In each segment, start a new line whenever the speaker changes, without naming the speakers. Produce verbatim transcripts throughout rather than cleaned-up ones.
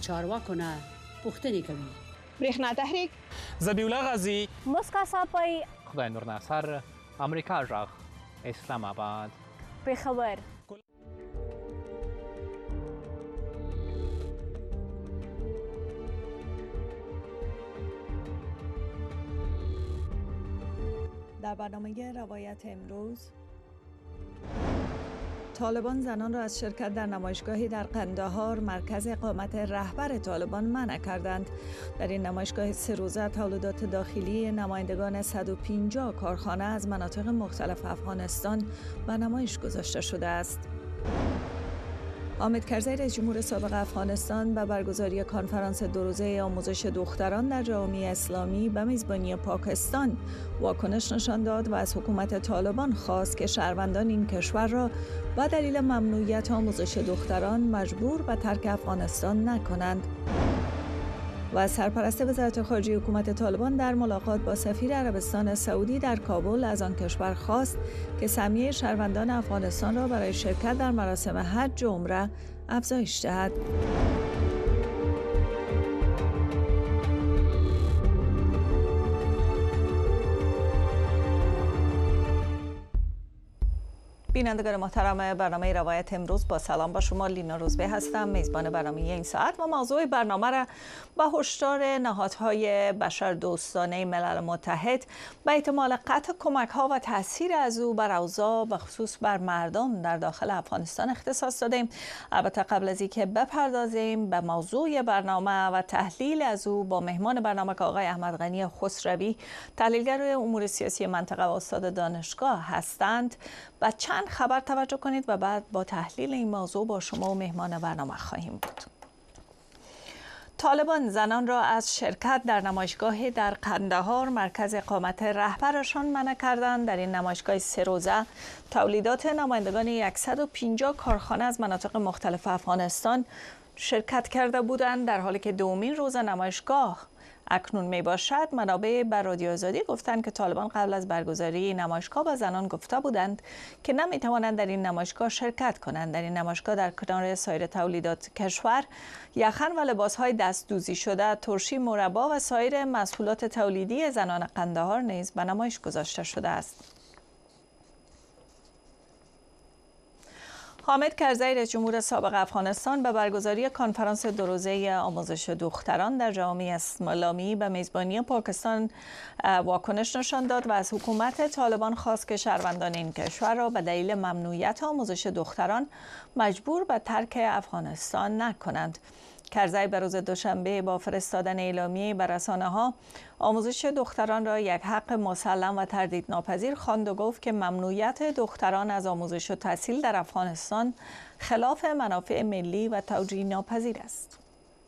چارواکونه پوښتنې کوي.
برېښنا تحریک،
ذبیح الله غازی،
مسکا صافی،
خدای نور ناصر، امریکا غږ، اسلام آباد،
پېښور.
در برنامه روایت امروز، طالبان زنان را از شرکت در نمایشگاهی در قندهار مرکز اقامت رهبر طالبان منع کردند. در این نمایشگاه سه روزه تولیدات داخلی نمایندگان صد و پنجاه کارخانه از مناطق مختلف افغانستان به نمایش گذاشته شده است. حامد کرزی رئیس جمهور سابق افغانستان به برگزاری کنفرانس دو روزه آموزش دختران در جامعه اسلامی به میزبانی پاکستان واکنش نشان داد و از حکومت طالبان خواست که شهروندان این کشور را به دلیل ممنوعیت آموزش دختران مجبور به ترک افغانستان نکنند. و سرپرست وزارت خارجه حکومت طالبان در ملاقات با سفیر عربستان سعودی در کابل از آن کشور خواست که سهمیه شهروندان افغانستان را برای شرکت در مراسم حج و عمره افزایش دهد. بینندگان محترم برنامه روایت امروز، با سلام با شما لینا روزبه هستم، میزبان برنامه این ساعت، و موضوع برنامه را به هشدار نهادهای بشردوستانه ملل متحد به احتمال قطع کمک ها و تاثیر از او بر اوضاع به خصوص بر مردم در داخل افغانستان اختصاص دادیم. البته قبل از اینکه بپردازیم به موضوع برنامه و تحلیل از او، با مهمان برنامه که آقای احمد غنی خسروی، تحلیلگر امور سیاسی منطقه و استاد دانشگاه هستند، و چند خبر توجه کنید و بعد با تحلیل این موضوع با شما و مهمان برنامه خواهیم بود. طالبان زنان را از شرکت در نمایشگاه در قندهار مرکز اقامت رهبرشان منع کردند. در این نمایشگاه سه روزه تولیدات نمایندگان صد و پنجاه کارخانه از مناطق مختلف افغانستان شرکت کرده بودند، در حالی که دومین روز نمایشگاه اکنون می باشد. منابع بر رادیو آزادی گفتند که طالبان قبل از برگزاری نمایشگاه به زنان گفته بودند که نمی توانند در این نمایشگاه شرکت کنند. در این نمایشگاه در کنار سایر تولیدات کشور، یخن و لباسهای دست دوزی شده، ترشی، مربا و سایر محصولات تولیدی زنان قندهار نیز به نمایش گذاشته شده است. حامد کرزی رئیس جمهور سابق افغانستان به برگزاری کنفرانس دو روزه آموزش دختران در جامعه اسلامی به میزبانی پاکستان واکنش نشان داد و از حکومت طالبان خواست که شهروندان این کشور را به دلیل ممنوعیت آموزش دختران مجبور به ترک افغانستان نکنند. کرزی به روز دوشنبه با فرستادن اعلامیه به رسانه‌ها آموزش دختران را یک حق مسلم و تردید ناپذیر خواند و گفت که ممنوعیت دختران از آموزش و تحصیل در افغانستان خلاف منافع ملی و توجیه ناپذیر است.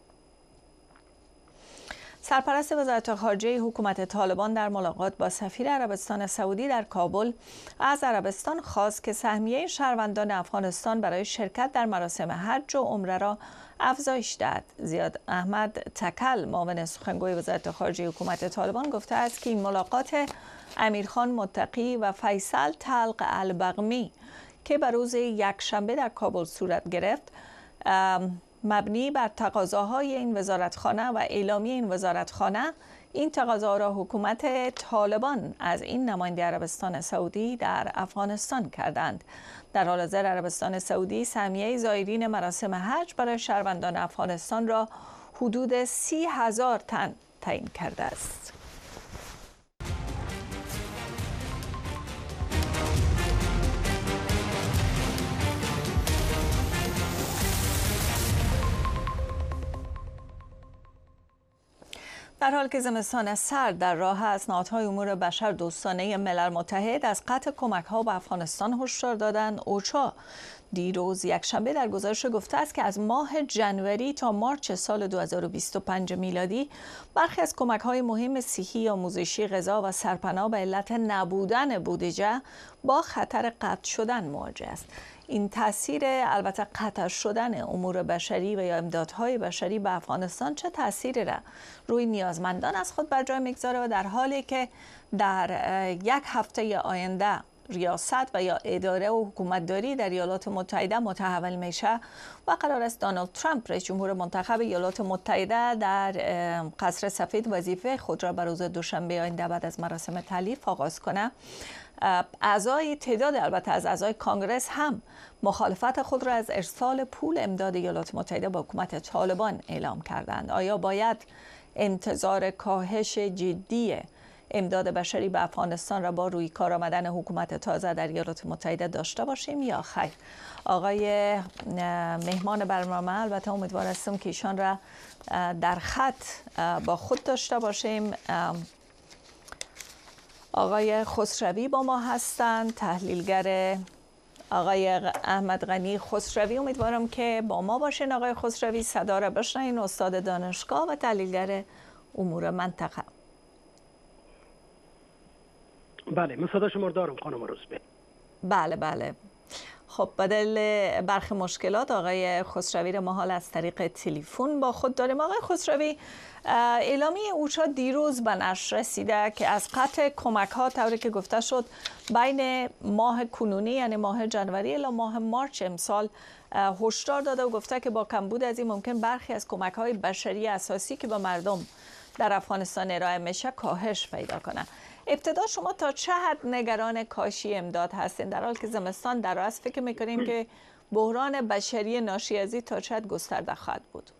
سرپرست وزارت خارجه حکومت طالبان در ملاقات با سفیر عربستان سعودی در کابل از عربستان خواست که سهمیه شهروندان افغانستان برای شرکت در مراسم حج و عمره را افزایش دهد. زیاد احمد تکل، معاون سخنگوی وزارت خارجه حکومت طالبان، گفته است که این ملاقات امیرخان متقی و فیصل طلق البغمی که به روز یکشنبه در کابل صورت گرفت، مبنی بر تقاضاهای این وزارتخانه و اعلامیه این وزارتخانه، این تقاضا را حکومت طالبان از این نماینده عربستان سعودی در افغانستان کردند. در حال حاضر عربستان سعودی سهمیه زائرین مراسم حج برای شهروندان افغانستان را حدود سی هزار تن تعیین کرده است. در حال که زمستان سرد در راه است، نهادهای امور بشر دوستانه ملل متحد از قطع کمک‌ها به افغانستان هشدار دادند. اوچا دیروز یکشنبه در گزارش گفته است که از ماه جنوری تا مارچ سال دو هزار و بیست و پنج میلادی برخی از کمک‌های مهم صحی، آموزشی، غذا و سرپناه به علت نبودن بودجه با خطر قطع شدن مواجه است. این تاثیر البته قطع شدن امور بشری و یا امدادهای بشری به افغانستان چه تأثیری را روی نیازمندان از خود بر جای میگذاره و در حالی که در یک هفته آینده ریاست و یا اداره و حکومتداری در ایالات متحده متحول میشه و قرار است دونالد ترامپ رئیس جمهور منتخب ایالات متحده در قصر سفید وظیفه خود را بر روز دوشنبه آینده بعد از مراسم تالیف آغاز کنه. اعضای تعداد البته از اعضای کانگرس هم مخالفت خود را از ارسال پول امداد ایالات متحده به حکومت طالبان اعلام کردند. آیا باید انتظار کاهش جدی امداد بشری به افغانستان را با روی کار آمدن حکومت تازه در ایالات متحده داشته باشیم یا خیر؟ آقای مهمان برنامه البته امیدوار هستم که ایشان را در خط با خود داشته باشیم. آقای خسروی با ما هستند، تحلیلگر آقای احمد غنی خسروی. امیدوارم که با ما باشین. آقای خسروی صدا را بشنوین، استاد دانشگاه و تحلیلگر امور منطقه.
بله، من صدا شما دارم خانم روزبه.
بله بله. خب بدل برخی مشکلات آقای خسروی را ما حال از طریق تلفن با خود داریم. آقای خسروی، اعلامیه اوچا دیروز به نشر رسیده که از قطع کمک ها طوری که گفته شد بین ماه کنونی یعنی ماه جنوری الی ماه مارچ امسال هشدار داده و گفته که با کمبود از این ممکن برخی از کمک های بشری اساسی که به مردم در افغانستان ارائه میشه کاهش پیدا کنه. ابتدا شما تا چه حد نگران کاهش امداد هستین در حالی که زمستان در است؟ فکر میکنین که بحران بشری ناشی از این تا چه حد گسترده خواهد بود؟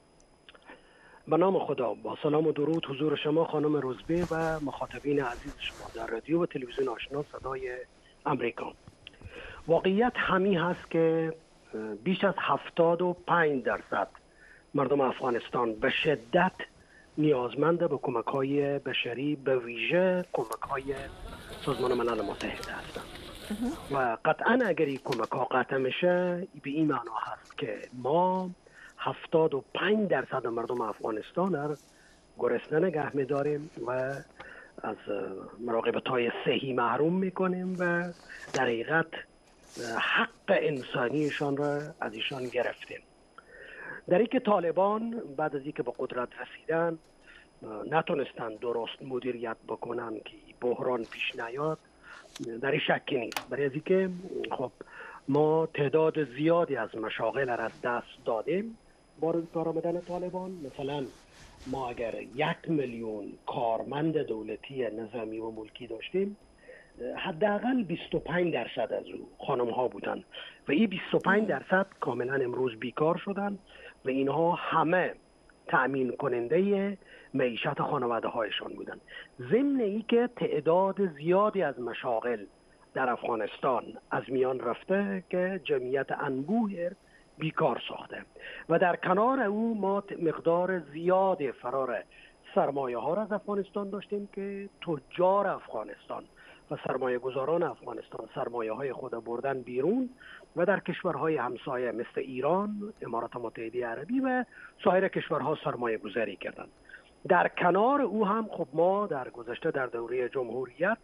به نام خدا، با سلام و درود حضور شما خانم روزبه و مخاطبین عزیز شما در رادیو و تلویزیون آشنا صدای امریکا. واقعیت همی هست که بیش از هفتاد و پنج درصد مردم افغانستان به شدت نیازمند به کمک‌های بشری، به ویژه کمک‌های سازمان ملل متحد هستند و قطعاً اگر این کمک‌ها قطع میشه به این معنا هست که ما هفتاد و پنج درصد مردم افغانستان را گرسنه نگه می‌داریم و از مراقبت‌های صحی محروم می‌کنیم و در حقیقت حق انسانیشان را از ایشان گرفتیم. در این که طالبان بعد از اینکه به قدرت رسیدن نتونستن درست مدیریت بکنن که بحران پیش نیاد، در این شکی نیست. برای از اینکه خب ما تعداد زیادی از مشاغل را از دست دادیم با کار آمدن طالبان. مثلا ما اگر یک میلیون کارمند دولتی نظامی و ملکی داشتیم، حداقل بیست و پنج درصد از او خانم ها بودن و این بیست و پنج درصد کاملا امروز بیکار شدن و اینها همه تأمین کننده معیشت خانواده هایشان بودن. ضمن ای که تعداد زیادی از مشاغل در افغانستان از میان رفته که جمعیت انبوه بیکار ساخته و در کنار او ما مقدار زیاد فرار سرمایه ها را از افغانستان داشتیم که تجار افغانستان و سرمایه گذاران افغانستان سرمایه های خود بردن بیرون و در کشورهای همسایه مثل ایران، امارات متحده عربی و سایر کشورها سرمایه گذاری کردند. در کنار او هم خب ما در گذشته در دوره جمهوریت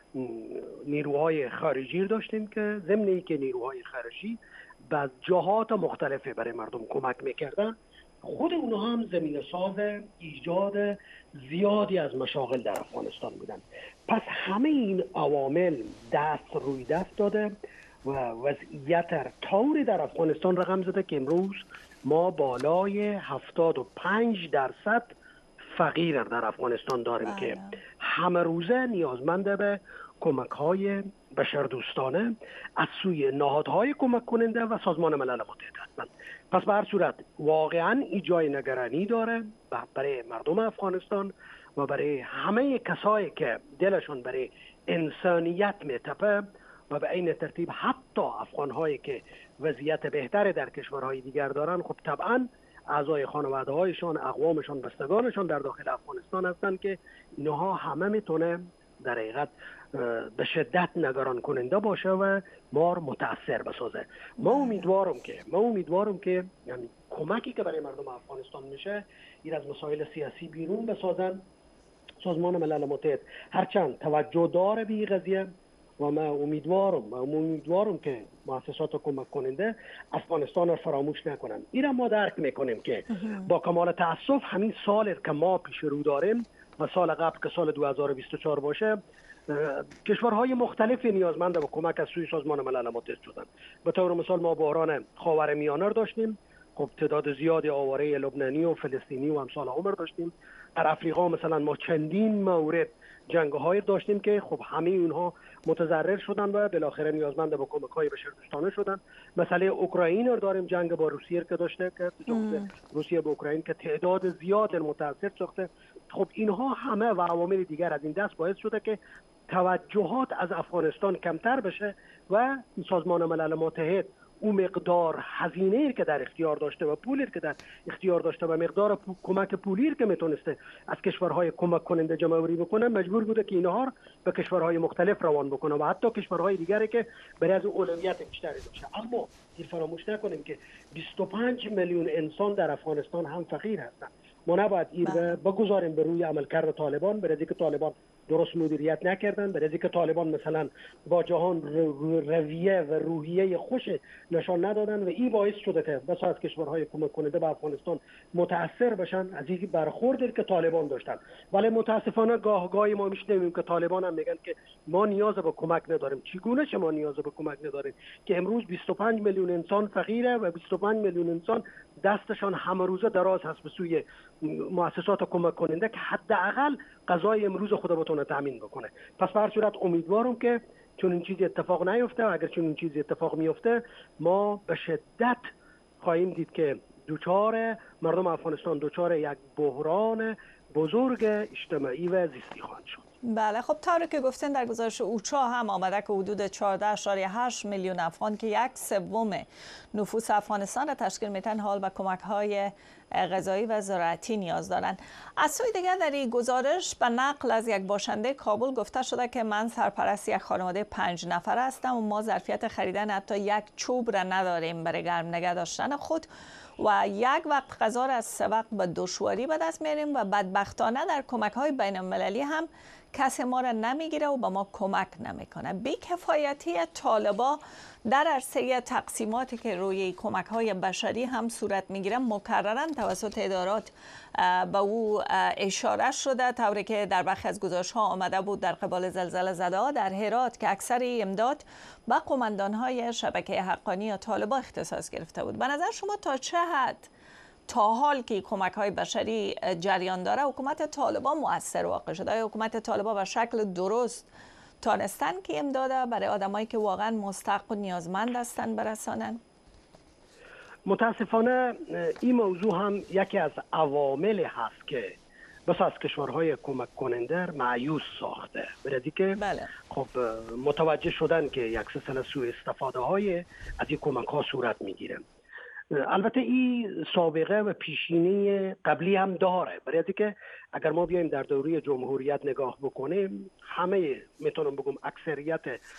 نیروهای خارجی داشتیم که ضمن اینکه نیروهای خارجی به جهات مختلفه برای مردم کمک میکردن، خود اونها هم زمینه ساز ایجاد زیادی از مشاغل در افغانستان بودن. پس همه این عوامل دست روی دست داده و وضعیت طوری در افغانستان رقم زده که امروز ما بالای هفتاد و پنج درصد فقیر در افغانستان داریم آه. که همه روزه نیازمند به کمک‌های بشردوستانه از سوی نهادهای کمک کننده و سازمان ملل متحد هستند. پس به هر صورت واقعاً این جای نگرانی داره برای مردم افغانستان و برای همه کسایی که دلشون برای انسانیت میتپه و به این ترتیب حتی افغان‌هایی که وضعیت بهتر در کشورهای دیگر دارن، خب طبعاً اعضای خانواده هایشان، اقوامشان، بستگانشان در داخل افغانستان هستند که اینها همه میتونه در حقیقت به شدت نگران کننده باشه و ما رو متاثر بسازه. ما امیدوارم که ما امیدوارم که یعنی کمکی که برای مردم افغانستان میشه این از مسائل سیاسی بیرون بسازن. سازمان ملل متحد هرچند توجه داره به این قضیه و ما امیدوارم و امیدوارم که مؤسسات کمک کننده افغانستان رو فراموش نکنن. این ما درک میکنیم که با کمال تاسف همین سال که ما پیش رو داریم و سال قبل که سال دو هزار و بیست و چهار باشه کشورهای مختلفی نیازمند به کمک از سوی سازمان ملل متحد شدند. به طور مثال ما بحران خاورمیانه داشتیم، خب تعداد زیادی آواره لبنانی و فلسطینی و امثال عمر داشتیم. در افریقا مثلا ما چندین مورد جنگ‌های داشتیم که خب همه اونها متضرر شدن و بالاخره نیازمند به کمک‌های بشردوستانه شدن. مسئله اوکراین رو داریم، جنگ با روسیه که داشته که روسیه به اوکراین که تعداد زیاد متاثر ساخته. خب اینها همه و عوامل دیگر از این دست باعث شده که توجهات از افغانستان کمتر بشه و سازمان ملل متحد اون مقدار هزینه‌ای که در اختیار داشته و پولی که در اختیار داشته و مقدار پو، کمک پولی که میتونسته از کشورهای کمک کننده جمع‌آوری بکنه مجبور بوده که اینها رو به کشورهای مختلف روان بکنه و حتی کشورهای دیگری که برای از اولویت بیشتری داشته. اما این فراموش نکنیم که بیست و پنج میلیون انسان در افغانستان هم فقیر هستند. ما نباید این بگذاریم به روی عملکرد طالبان، برای اینکه طالبان درست مدیریت نکردن، برای اینکه طالبان مثلا با جهان رویه و روحیه خوش نشان ندادن و این باعث شده که بسیار از کشورهای کمک کننده به افغانستان متاثر بشن از این برخوردی که طالبان داشتن. ولی متاسفانه گاه گاهی ما میشنویم که طالبان هم میگن که ما نیاز به کمک نداریم. چگونه شما نیاز به کمک نداریم که امروز بیست و پنج میلیون انسان فقیره و بیست و پنج میلیون انسان دستشان همه روزه دراز هست به سوی مؤسسات کمک کننده که حداقل غذای امروز خود بتونه تامین بکنه. پس به هر صورت امیدوارم که چون این چیزی اتفاق نیفته و اگر چون این چیزی اتفاق میفته ما به شدت خواهیم دید که دوچار مردم افغانستان دوچار یک بحران بزرگ اجتماعی و زیستی خواهند شد.
بله، خب طوری که گفتین در گزارش اوچا هم آمده که حدود چهارده اشاری هشت میلیون افغان که یک سوم نفوس افغانستان را تشکیل میتن حال به کمک‌های غذایی و زراعتی نیاز دارند. از سوی دیگر در این گزارش به نقل از یک باشنده کابل گفته شده که من سرپرست یک خانواده پنج نفره هستم و ما ظرفیت خریدن حتی یک چوب را نداریم برای گرم نگه داشتن خود و یک وقت غذا را از سه وقت به دشواری به دست میاریم و بدبختانه در کمک‌های بین‌المللی هم کسی ما را نمیگیره و به ما کمک نمیکنه. بی‌کفایتی طالبا در عرصه تقسیماتی که روی کمک‌های بشری هم صورت میگیره مکرراً توسط ادارات به او اشاره شده، طوری که در برخی از گزارش‌ها آمده بود در قبال زلزله زده‌ها در هرات که اکثر امداد به قماندان‌های شبکه حقانی یا طالبا اختصاص گرفته بود. به نظر شما تا چه حد تا حال که کمک‌های بشری جریان داره حکومت طالبان مؤثر واقع شده؟ حکومت طالبان به شکل درست تانستن که امداد برای آدمایی که واقعا مستحق و نیازمند هستن برسانن؟
متاسفانه این موضوع هم یکی از عوامل هست که بس از کشورهای کمک کننده مایوس ساخته. برای که
بله.
خب متوجه شدن که یک سلسله سوء استفاده های از این کمک ها صورت میگیره. البته این سابقه و پیشینی قبلی هم داره، برای که اگر ما بیایم در دوره جمهوریت نگاه بکنیم همه میتونم بگم اکثریت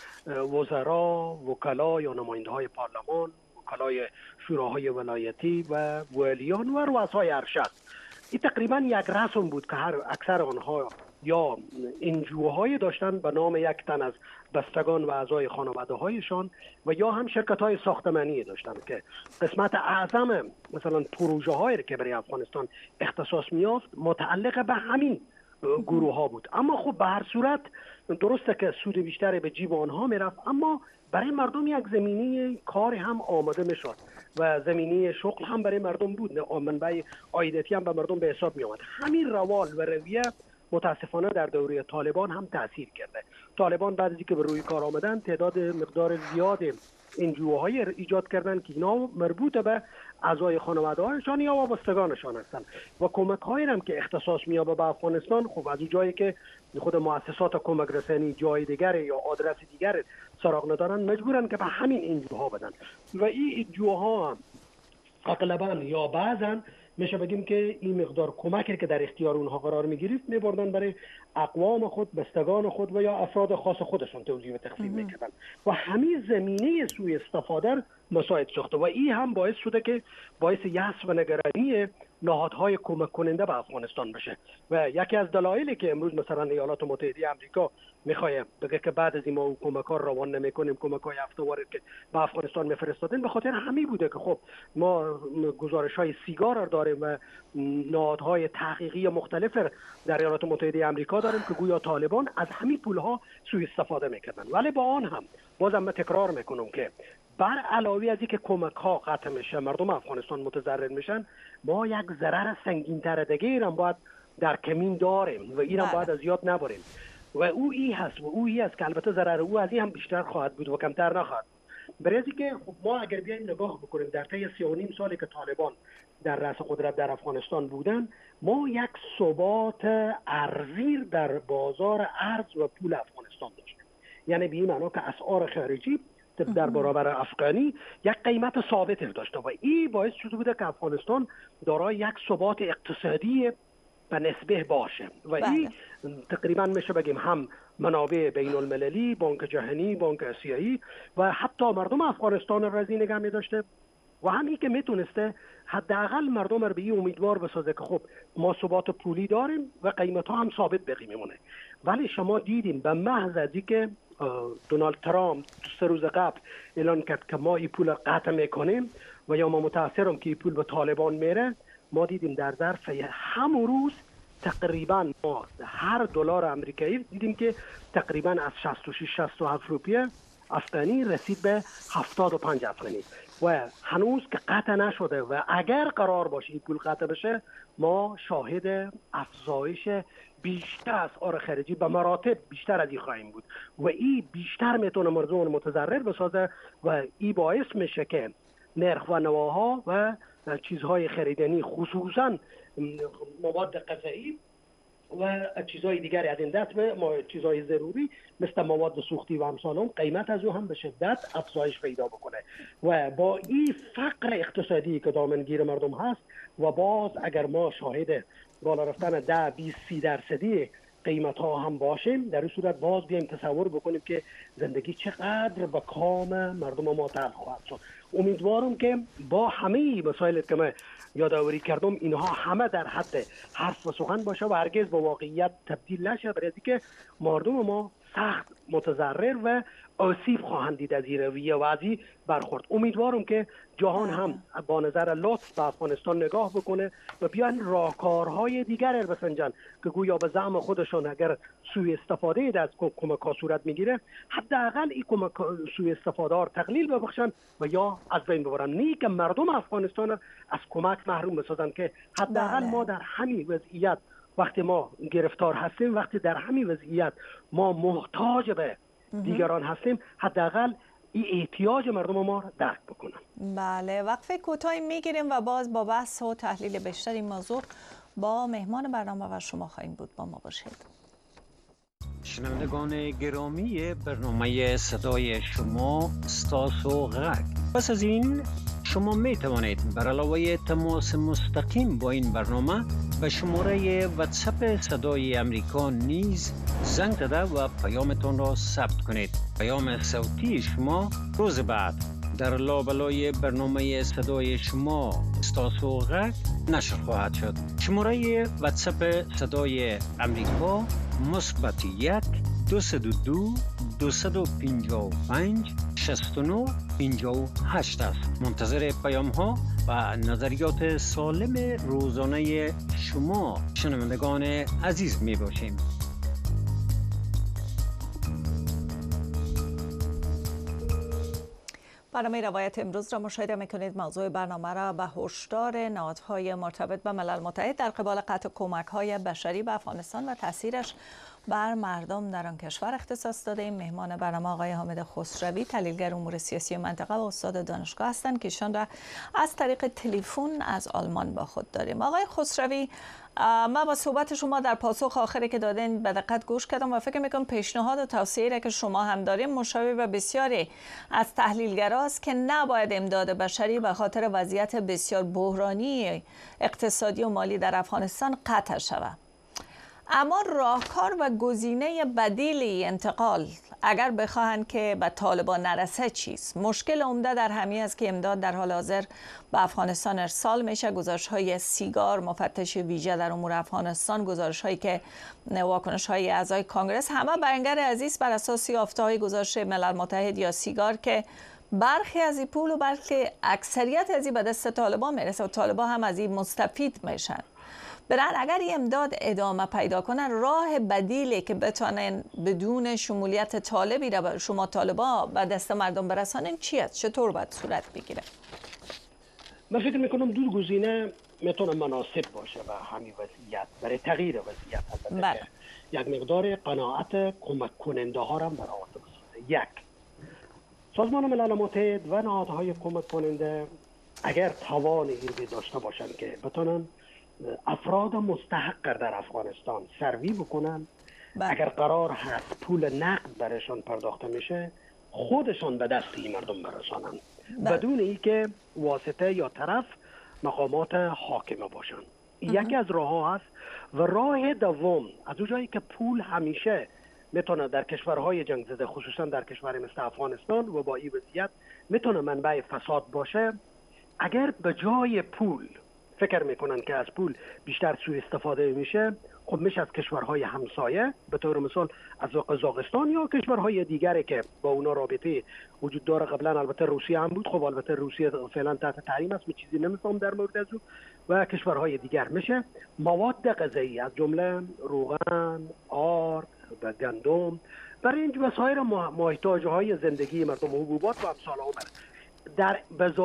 وزرا، وکلا یا نماینده های پارلمان، وکلای شوراهای ولایتی و والیان و رؤسای ارشد، این تقریبا یک رسم بود که هر اکثر آنها یا انجوهای داشتن به نام یک تن از بستگان و اعضای خانواده هایشان و یا هم شرکت های ساختمانی داشتن که قسمت اعظم مثلا پروژه هایی که برای افغانستان اختصاص میافت متعلق به همین گروه ها بود. اما خب به هر صورت درسته که سود بیشتری به جیب آنها میرفت، اما برای مردم یک زمینه کار هم آماده میشد و زمینه شغل هم برای مردم بود، منبع عایداتی هم به مردم به حساب می آمد. همین روال و رویه متاسفانه در دوره طالبان هم تاثیر کرده. طالبان بعد از اینکه به روی کار آمدن تعداد مقدار زیاد انجوهای ایجاد کردن که اینا مربوط به اعضای خانواده‌هایشان یا وابستگانشان هستند و کمک‌هایی هم که اختصاص می‌یابه به افغانستان خب از اون جایی که خود مؤسسات کمک رسانی جای دیگر یا آدرس دیگر سراغ ندارن مجبورن که به همین انجوها بدن و این انجوها اغلباً یا بعضاً میشه بگیم که این مقدار کمکی که در اختیار اونها قرار میگیرید میبردن برای اقوام خود، بستگان خود و یا افراد خاص خودشون توزیع و تقسیم میکردن و همین زمینه سوء استفاده مساعد ساخته و این هم باعث شده که باعث یأس و نگرانی نهادهای کمک کننده به افغانستان بشه. و یکی از دلایلی که امروز مثلا ایالات متحده آمریکا میخواد بگه که بعد از این ما کمک ها روان نمیکنیم، کمک های هفته وارد که به افغانستان میفرستادن، به خاطر همین بوده که خب ما گزارش های سیگار داریم و نهادهای تحقیقی مختلف در ایالات متحده آمریکا داریم که گویا طالبان از همین پول ها سوء استفاده میکردن. ولی با آن هم بازم من تکرار میکنم که بر علاوه از اینکه کمک ها قطع میشه، مردم افغانستان متضرر میشن، ما یک ضرر سنگین تر دیگه هم باید در کمین داریم و این هم باید از یاد نبریم و او ای هست و او ای هست که البته ضرر او از این هم بیشتر خواهد بود و کمتر نخواهد. برای که خب ما اگر بیایم نگاه بکنیم در طی سی و نیم سالی که طالبان در رأس قدرت در افغانستان بودن، ما یک ثبات ارزی در بازار ارز و پول افغانستان داشتیم. یعنی به این معنا که اسعار خارجی در برابر افغانی یک قیمت ثابت داشته و این باعث شده بوده که افغانستان دارای یک ثبات اقتصادی به نسبه باشه و این تقریبا میشه بگیم هم منابع بین المللی، بانک جهانی، بانک آسیایی و حتی مردم افغانستان را از این نگه می داشته و همین که میتونسته حداقل مردم را به این امیدوار بسازه که خب ما ثبات پولی داریم و قیمت ها هم ثابت بقی میمونه. ولی شما دیدیم به محض از اینکه دونالد ترامپ سه روز قبل اعلان کرد که ما این پول قطع میکنیم و یا ما متاثرم که این پول به طالبان میره، ما دیدیم در ظرف همون روز تقریبا ما هر دلار آمریکایی دیدیم که تقریبا از شصت و شش شصت و هفت روپیه افغانی رسید به هفتاد و پنج افغانی و هنوز که قطع نشده و اگر قرار باشه این پول قطع بشه ما شاهد افزایش بیشتر از اسعار خارجی به مراتب بیشتر از این خواهیم بود و این بیشتر میتونه مردم متضرر بسازه و این باعث میشه که نرخ و نواها و چیزهای خریدنی خصوصا مواد غذایی و چیزهای دیگری از این دست به ما چیزهای ضروری مثل مواد سوختی و امثال قیمت از او هم به شدت افزایش پیدا بکنه و با این فقر اقتصادی که دامنگیر مردم هست و باز اگر ما شاهد بالا رفتن ده بیست سی درصدی قیمت ها هم باشیم، در این صورت باز بیایم تصور بکنیم که زندگی چقدر به کام مردم ما تلخ خواهد شد. امیدوارم که با همه مسائلی که من یادآوری کردم اینها همه در حد حرف و سخن باشه و هرگز به واقعیت تبدیل نشه، برای اینکه مردم ما سخت متضرر و آسیب خواهند دید از این رویه و از این برخورد. امیدوارم که جهان هم با نظر لطف به افغانستان نگاه بکنه و بیان راهکارهای دیگر بسنجن که گویا به زعم خودشان اگر سوء استفاده از کمک ها صورت میگیره حداقل این کمک سوء استفاده ها تقلیل ببخشن و یا از بین ببرن، نه که مردم افغانستان از کمک محروم بسازن که حداقل ما در همین وضعیت وقتی ما گرفتار هستیم، وقتی در همین وضعیت ما محتاج به دیگران هستیم، حداقل این احتیاج مردم ما را درک بکنن.
بله، وقفه کوتاهی میگیریم و باز با بحث و تحلیل بیشتر این موضوع با مهمان برنامه و شما خواهیم بود. با ما باشید.
شنوندگان گرامی برنامه صدای شما استاس و غرق، پس از این شما می توانید بر علاوه تماس مستقیم با این برنامه به شماره واتساپ صدای امریکا نیز زنگ زده و پیامتان را ثبت کنید. پیام صوتی شما روز بعد در لابلای برنامه صدای شما استاس و غرق نشر خواهد شد. شماره واتساپ صدای امریکا مثبت یک دو صد و دو دویست و پنجاه و پنج شصت و نه پنجاه و هشت است. منتظر پیام ها و نظریات سالم روزانه شما شنوندگان عزیز می باشیم.
برنامه روایت امروز را مشاهده میکنید. موضوع برنامه را به هشدار نهادهای مرتبط به ملل متحد در قبال قطع کمک‌های بشری به افغانستان و تاثیرش بر مردم در آن کشور اختصاص داده ایم. مهمان برنامه آقای حامد خسروی، تحلیلگر امور سیاسی منطقه و استاد دانشگاه هستند که ایشان را از طریق تلفن از آلمان با خود داریم. آقای خسروی، ما با صحبت شما در پاسخ آخری که دادین به دقت گوش کردم و فکر میکنم پیشنهاد و توصیه‌ای که شما هم داریم مشابه به بسیاری از تحلیلگراست که نباید امداد بشری به خاطر وضعیت بسیار بحرانی اقتصادی و مالی در افغانستان قطع شود. اما راهکار و گزینه بدیلی انتقال اگر بخواهند که به طالبان نرسه چیست؟ مشکل عمده در همین است که امداد در حال حاضر به افغانستان ارسال میشه. گزارش های سیگار، مفتش ویژه در امور افغانستان، گزارش هایی که واکنش های اعضای کانگرس، همه بیانگر عزیز بر اساس یافته های گزارش ملل متحد یا سیگار که برخی از این پول و بلکه اکثریت از این به دست طالبان میرسه و طالبان هم از این مستفید میشن. برن اگر این امداد ادامه پیدا کنن، راه بدیلی که بتونن بدون شمولیت طالبی را شما طالبا به دست مردم برسانن چی است؟ چطور باید صورت بگیره؟
من فکر میکنم دو گزینه میتونه مناسب باشه به همین وضعیت، برای تغییر وضعیت. البته یک مقدار قناعت کمک کننده ها را برآورده بسازه. یک، سازمان ملل متحد و نهادهای کمک کننده اگر توان این داشته باشند که بتونن افراد مستحق در افغانستان سروی بکنن، بله. اگر قرار هست پول نقد برایشان پرداخته میشه، خودشان به دست این مردم برسانن، بله. بدون اینکه واسطه یا طرف مقامات حاکمه باشن. یکی از راه ها هست. و راه دوم، از اون جایی که پول همیشه میتونه در کشورهای جنگ زده، خصوصا در کشور مثل افغانستان و با این وضعیت میتونه منبع فساد باشه، اگر به جای پول فکر میکنن که از پول بیشتر سوء استفاده میشه، خب میشه از کشورهای همسایه، به طور مثال از قزاقستان یا کشورهای دیگری که با اونا رابطه وجود داره. قبلا البته روسیه هم بود، خب البته روسیه فعلا تحت تحریم است، من چیزی نمیفهم در مورد از او، و کشورهای دیگر میشه مواد غذایی از جمله روغن، آرد و گندم، برای این وسایل محتاجهای زندگی مردم، حبوبات و امثال ها در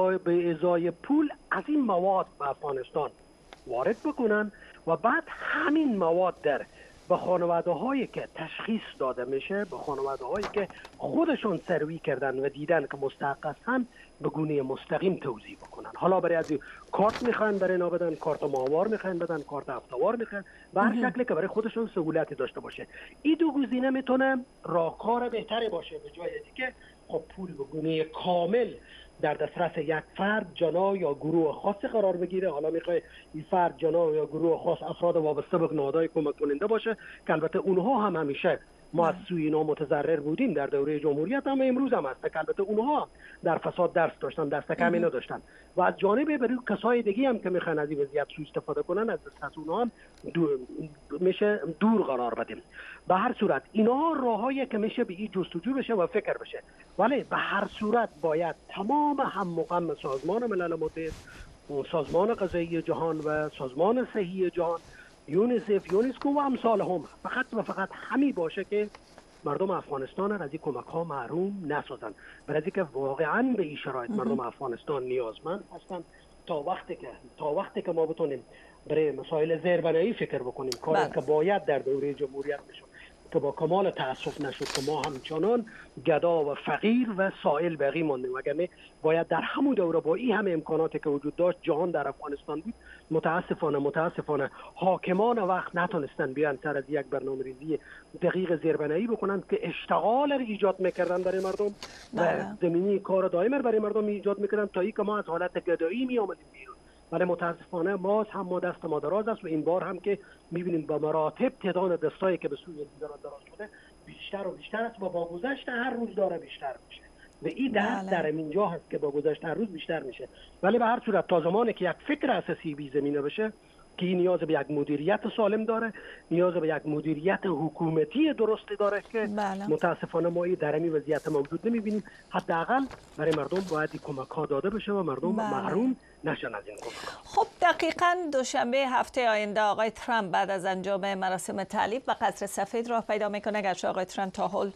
به ازای پول از این مواد به افغانستان وارد بکنن و بعد همین مواد در به خانواده هایی که تشخیص داده میشه، به خانواده هایی که خودشون سروی کردن و دیدن که مستحق هستن، به گونه مستقیم توزیع بکنن. حالا برای از کارت میخواین برای اینا بدن، کارت ماهوار میخواین بدن، کارت هفته‌وار میخواین، به هر شکلی که برای خودشون سهولتی داشته باشه. این دو گزینه میتونه راهکار بهتری باشه، به جای اینکه خب پول به گونه کامل در دسترس یک فرد، جنا یا گروه خاصی قرار بگیره. حالا میخوای این فرد، جنا یا گروه خاص افراد وابسته به نهادهای کمک کننده باشه که البته اونها هم همیشه ما از سوی اینا متضرر بودیم در دوره جمهوریت، هم امروز هم هست که البته اونها در فساد درس داشتن، دست کمی نداشتن. و از جانب برای کسای دیگه هم که میخوان از این وضعیت سوء استفاده کنن، از دست اونها هم دور میشه دور قرار بدیم. به هر صورت اینا راهایی که میشه به این جستجو بشه و فکر بشه، ولی به هر صورت باید تمام هم مقام سازمان ملل متحد، سازمان غذایی جهان و سازمان صحی جهان، یونیسف، یونسکو و امثال هم فقط و فقط همی باشه که مردم افغانستان را از این کمک ها محروم نسازن، برای اینکه واقعا به این شرایط مردم افغانستان نیازمند هستند. تا وقتی که تا وقتی که ما بتونیم برای مسائل زیربنایی فکر بکنیم، کاری که باید در دوره جمهوریت میشد که با کمال تاسف نشد که ما همچنان گدا و فقیر و سائل باقی ماندیم، وگرنه باید در همون دوره با این همه امکاناتی که وجود داشت جهان در افغانستان بود. متاسفانه متاسفانه حاکمان وقت نتونستن بیان سر از یک برنامه‌ریزی دقیق زیربنایی بکنن که اشتغال را ایجاد میکردن برای مردم و زمینی کار دائم برای مردم ایجاد میکردن، تا اینکه ما از حالت گدایی می آمدیم بیرون. ولی متاسفانه باز هم ما دست ما دراز است و این بار هم که میبینیم با مراتب تعداد دستایی که به سوی دیگران دراز شده بیشتر و بیشتر است و با گذشت هر روز داره بیشتر میشه و این دست در اینجا هست که با گذشت هر روز بیشتر میشه. ولی به هر صورت تا زمانی که یک فکر اساسی بی زمینه بشه که این نیاز به یک مدیریت سالم داره، نیاز به یک مدیریت حکومتی درستی داره که بله. متاسفانه ما این در این وضعیت موجود نمیبینیم. حداقل برای مردم باید این کمک ها داده بشه و مردم بله. محروم نشن از این کمک ها.
خب دقیقاً دوشنبه هفته آینده آقای ترامپ بعد از انجام مراسم تعلیف به قصر سفید راه پیدا میکنه، اگرچه آقای ترامپ تا حال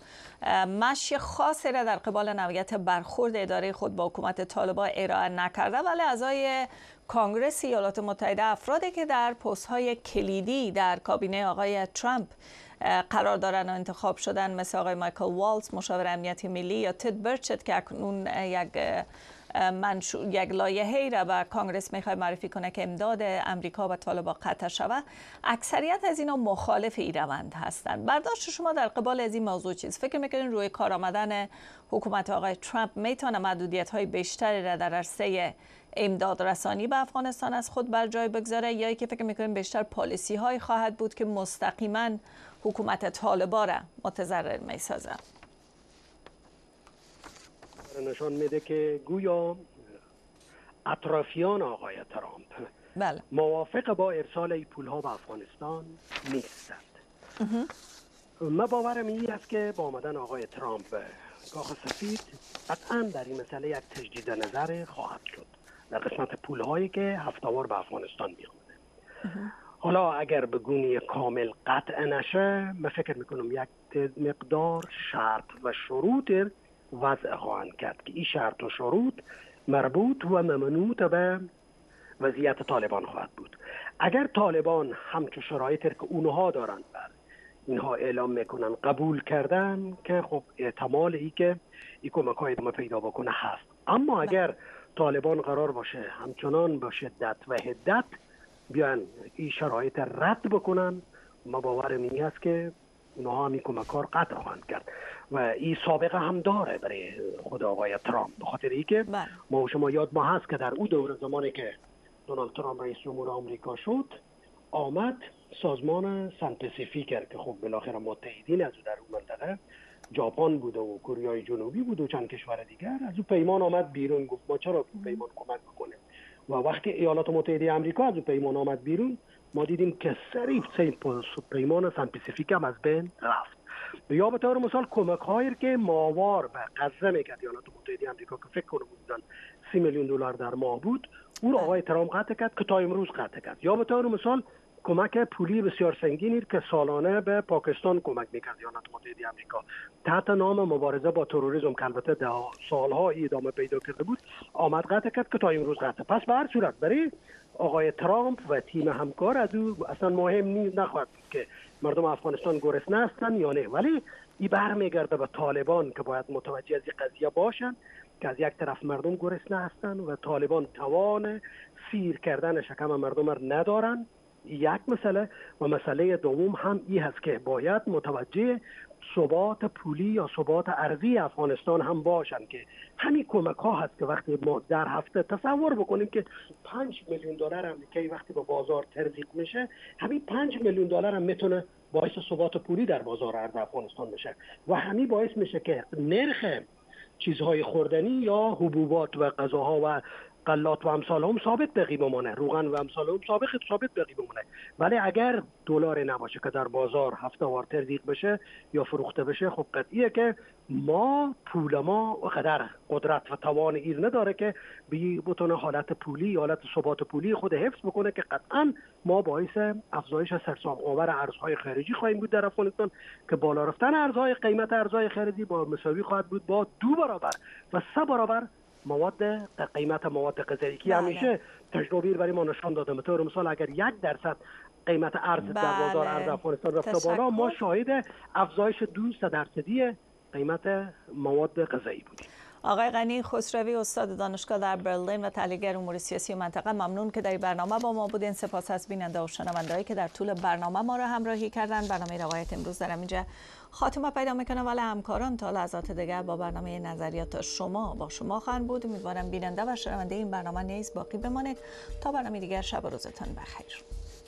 مشی خاصی را در قبال نوعیت برخورد اداره خود با حکومت طالبان ارائه نکرده، ولی اعضای کانگرس ایالات متحده، افرادی که در پست‌های کلیدی در کابینه آقای ترامپ قرار دارن و انتخاب شدن، مثل آقای مایکل والتز مشاور امنیتی ملی یا تد برچت که اکنون یک منشور یک لایحه‌ای را به کانگرس میخواد معرفی کنه که امداد امریکا به طالبان قطع شود، اکثریت از اینا مخالف این روند هستند. برداشت شما در قبال از این موضوع چیز؟ فکر میکنین روی کار آمدن حکومت آقای ترامپ میتونه محدودیت‌های بیشتری را در عرصه امداد رسانی به افغانستان از خود بر جای بگذاره، یا ای که فکر میکنیم بیشتر پالیسی های خواهد بود که مستقیما حکومت طالبان را متضرر میسازه؟
نشان میده که گویا اطرافیان آقای ترامپ
بله.
موافق با ارسال این پولها به افغانستان نیستند. من باورم این است که با آمدن آقای ترامپ به کاخ سفید قطعا در این مسئله یک تجدید نظر خواهد شد در قسمت پولهایی که هفته‌وار به افغانستان می آمده. حالا اگر به گونه کامل قطع نشه، من فکر میکنم یک مقدار شرط و شروط وضع خواهند کرد که این شرط و شروط مربوط و ممنوط به وضعیت طالبان خواهد بود. اگر طالبان همچون شرایطی که اونها دارند بر اینها اعلام میکنن قبول کردن، که خب احتمال ای که این کمک های ادامه پیدا بکنه هست. اما اگر طالبان قرار باشه همچنان با شدت و حدت بیان این شرایط رد بکنن، ما باورم این است که اونها هم این کمک ها قطع خواهند کرد و این سابقه هم داره برای خود آقای ترامپ، به خاطر ای که ما و شما یاد ما هست که در اون دور زمانی که دونالد ترامپ رئیس جمهور آمریکا شد، آمد سازمان سن پاسیفیک که خب بالاخره متحدین از او در اون منطقه ژاپن بود و کره جنوبی بود و چند کشور دیگر، از او پیمان آمد بیرون. گفت ما چرا پیمان کمک بکنیم؟ و وقتی ایالات متحده آمریکا از او پیمان آمد بیرون، ما دیدیم که صریف پیمان سن پاسیفیک هم از بین رفت. یا به طور مثال کمک هایی که ماوار به غزه میکرد ایالات متحده آمریکا که فکر کنم بودن سی میلیون دلار در ماه بود، او را آقای ترامپ قطع کرد که تا امروز قطع کرد. یا به طور مثال کمک پولی بسیار سنگینی که سالانه به پاکستان کمک میکرد ایالات متحده آمریکا تحت نام مبارزه با تروریسم که البته سالها ادامه پیدا کرده بود، آمد قطع کرد که تا امروز قطع. پس به هر صورت برای آقای ترامپ و تیم همکار از او اصلا مهم نیست، نخواهد که مردم افغانستان گرسنه هستن یا نه، ولی این برمیگرده به طالبان که باید متوجه از این قضیه باشن که از یک طرف مردم گرسنه هستن و طالبان توان سیر کردن شکم مردم را ندارن، یک مسئله. و مسئله دوم هم این هست که باید متوجه ثبات پولی یا ثبات ارزی افغانستان هم باشن که همین کمک ها هست که وقتی ما در هفته تصور بکنیم که پنج میلیون دلار امریکایی وقتی به بازار تزریق میشه، همین پنج میلیون دلار هم میتونه باعث ثبات پولی در بازار ارز افغانستان بشه و همین باعث میشه که نرخ چیزهای خوردنی یا حبوبات و غذاها و غلات و امثال هم ثابت بقی بمونه، روغن و امثال هم ثابت ثابت بقی بمونه. ولی اگر دلار نباشه که در بازار هفته وار تزریق بشه یا فروخته بشه، خب قطعیه که ما پول ما قدر قدرت و توان ایر نداره که بتونه حالت پولی، حالت ثبات پولی خود حفظ بکنه، که قطعا ما باعث افزایش سرسام آور ارزهای خارجی خواهیم بود در افغانستان که بالا رفتن ارزهای قیمت ارزهای خارجی با مساوی خواهد بود با دو برابر و سه برابر مواد قیمت مواد غذایی که همیشه تجربه برای ما نشان داده. به طور مثال اگر یک درصد قیمت ارز در بازار ارز افغانستان رفته بالا، ما شاهد افزایش دو درصدی قیمت مواد غذایی بودیم.
آقای غنی خسروی، استاد دانشگاه در برلین و تحلیلگر امور سیاسی و منطقه، ممنون که در برنامه با ما بودین. سپاس از بیننده و شنوندهایی که در طول برنامه ما را همراهی کردن. برنامه روایت امروز در اینجا خاتمه پیدا میکنه، ولی همکاران تا لحظات دیگر با برنامه نظریات شما با شما خواهند بود. امیدوارم بیننده و شنونده این برنامه نیز باقی بمانید. تا برنامه دیگر، شب و روزتان بخیر.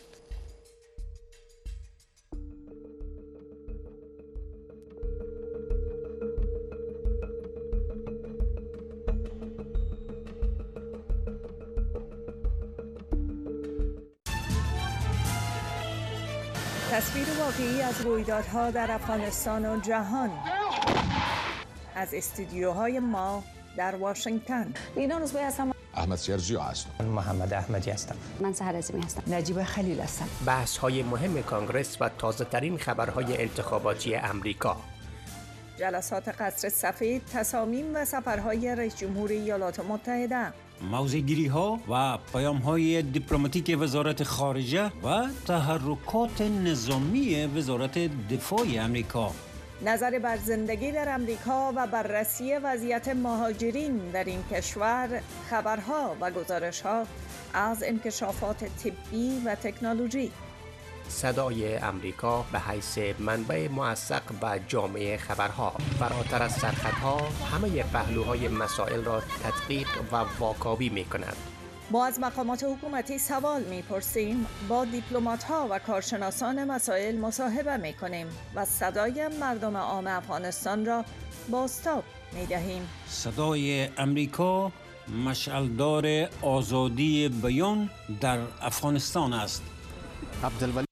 تصویر واقعی از رویدادها در افغانستان و جهان از استودیوهای ما در واشنگتن. لینا روزبه هستم.
احمد سیرجی هستم.
من محمد احمدی هستم.
من سحر عظیمی هستم.
نجیب خلیل هستم.
بحث های مهم کانگرس و تازه ترین خبرهای انتخاباتی امریکا.
جلسات قصر سفید، تصامیم و سفرهای رئیس جمهور ایالات متحده.
موضع‌گیری ها و پیام های دیپلماتیک وزارت خارجه و تحرکات نظامی وزارت دفاع امریکا.
نظر بر زندگی در امریکا و بررسی وضعیت مهاجرین در این کشور، خبرها و گزارش‌ها از انکشافات طبی و تکنولوژی.
صدای امریکا به حیث منبع موثق و جامع خبرها، فراتر از سرحدها همه پهلوهای مسائل را تدقیق و واکاوی می کند.
ما از مقامات حکومتی سوال می‌پرسیم، با دیپلمات‌ها و کارشناسان مسائل مصاحبه می‌کنیم و صدای مردم عام افغانستان را بازتاب می‌دهیم.
صدای امریکا مشعلدار آزادی بیان در افغانستان است.
عبدالولی